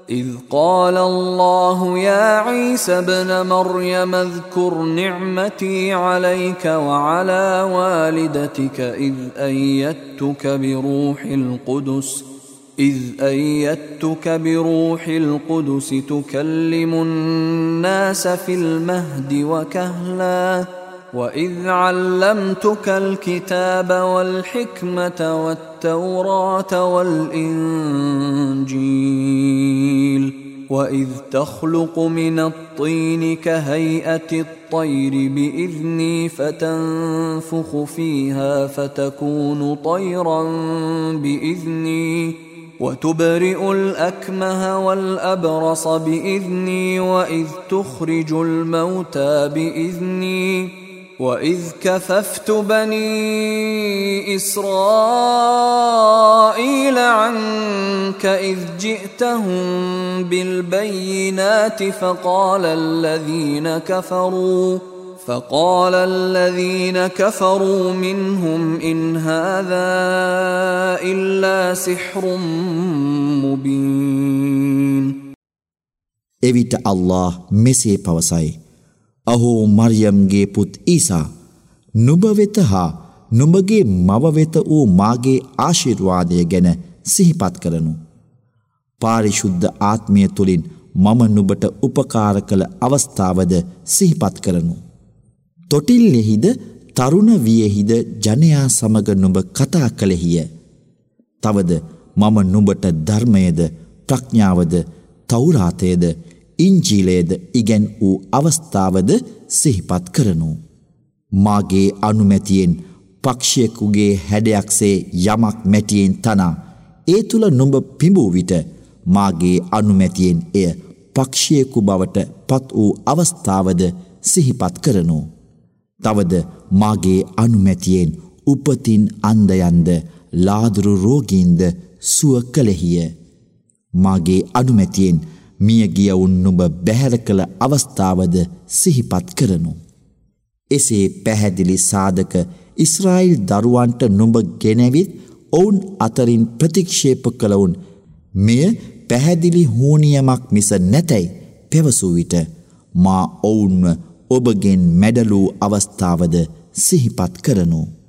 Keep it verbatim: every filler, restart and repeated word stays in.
إذ قال الله يا عيسى ابن مريم اذكر نعمتي عليك وعلى والدتك إذ أيدتك بروح القدس إذ أيدتك بروح القدس تكلم الناس في المهد وكهلا وإذ علمتك الكتاب والحكمة والتوراة والإنجيل وإذ تخلق من الطين كهيئة الطير بإذني فتنفخ فيها فتكون طيرا بإذني وتبرئ الأكمه والأبرص بإذني وإذ تخرج الموتى بإذني وإذ كففت بني إسرائيل عنك إذ جئتهم بالبينات فقال الذين كفروا فقال الذين كفروا منهم إن هذا إلا سحر مبين. එවිට අල්ලාහ් මෙසේ පවසයි. අහෝ මරියම්ගේ පුත් ඊසා, නුඹ වෙත හා නුඹගේ මව වෙත වූ මාගේ ආශිර්වාදය ගැන සිහිපත් කරනු. පාරිශුද්ධ ආත්මය තුළින් මම නුඹට උපකාර කළ අවස්ථාවද සිහිපත් කරනු. තොටිල්ලෙහිද තරුණ වියෙහිද ජනයා සමග නුඹ කතා කළෙහිය. තවද මම නුඹට ධර්මයද ප්‍රඥාවද තවුරාතයද ඉන්ජීලයද ඉගැන් වූ අවස්ථාවද සිහිපත් කරනු. මාගේ අනුමැතියෙන් පක්ෂියෙකුගේ හැඩයක්සේ යමක් මැටියෙන් තනා ඒ තුළ නුඹ පිඹූ විට මාගේ අනුමැතියෙන් එය පක්ෂියෙකු බවට පත් වූ අවස්ථාවද සිහිපත් කරනු. තවද මාගේ අනුමැතියෙන් උපතින් අන්ධයන්ද ලාදරු රෝගීන්ද සුව කළෙහිය. මාගේ අනුමැතියෙන් මියගියවුන් නුඹ බැහැර කළ අවස්ථාවද සිහිපත් කරනු. එසේ පැහැදිලි සාධක ඉස්රායිල් දරුවන්ට නුඹ ගෙනැවිත් ඔවුන් අතරින් ප්‍රතික්ෂේප කළවුන් මෙය පැහැදිලි හෝනියමක් මිස නැතැයි පැවසූ විට මා ඔවුන්ව ඔබගෙන් මැඩලූ අවස්ථාවද සිහිපත් කරනු.